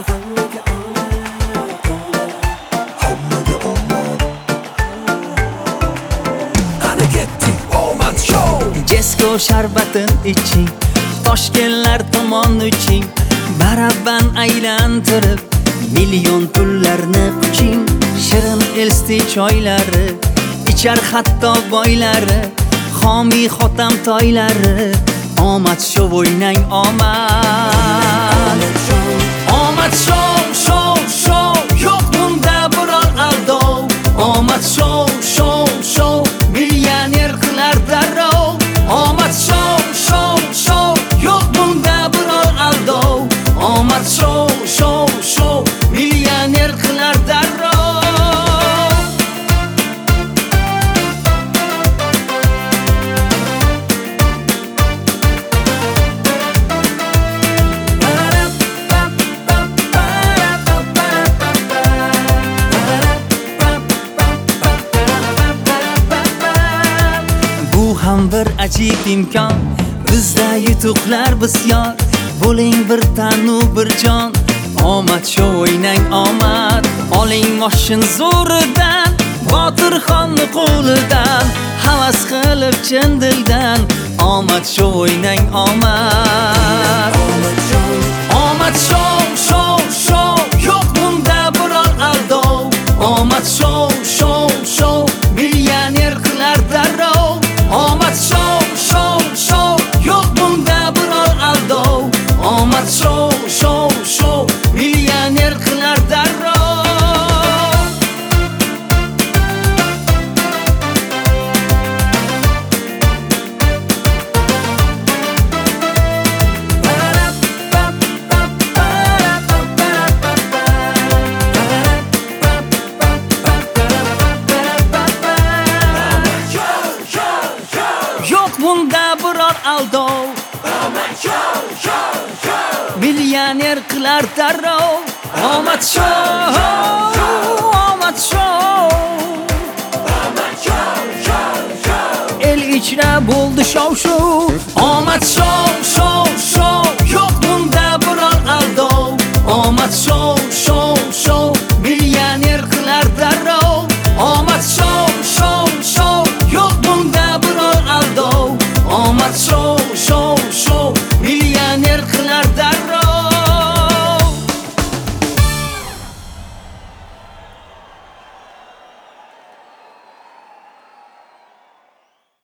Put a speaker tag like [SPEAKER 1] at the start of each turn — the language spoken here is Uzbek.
[SPEAKER 1] Jesko sharbatin iching, Toshkentlar tomon uching, baraban aylantirib million pullarni quching. Shirin elsti choylari, ichar hatto boylari, xomiy xotam toylari. Omad show o'ynang omad. Omad show, show, show, yo'q bunda biror aldov. Omad show, show, show, millioner qilar darrov. Omad show, show, show, yo'q bunda biror aldov. Omad show, show, show, millioner qilar darrov. Ham bir ajib imkon, bizda yutuqlar bisyor. Bo'ling bir tanu bir jon, omad show o'ynang omad. Oling moshin zo'ridan, Botirxonni qo'lidan, havas qilib chin dildan. Omad show o'ynang omad. Omad show, show, show, yo'q bunda biror aldov. Omad show, show, show, millioner qilar darrov. Omad show, show, show, yo'q bunda biror aldov. Omad show, show, show, millioner qilar darrov. Yo'q bunda biror aldov. Millioner qilar darrov. Omad show, omad show. El ichra bo'ldi shov shuv. Omad show, show, show, yo'q bunda biror aldov. Omad show, show, show, millioner qilar darrov. Omad show, show, show, yo'q bunda biror aldov. Omad show.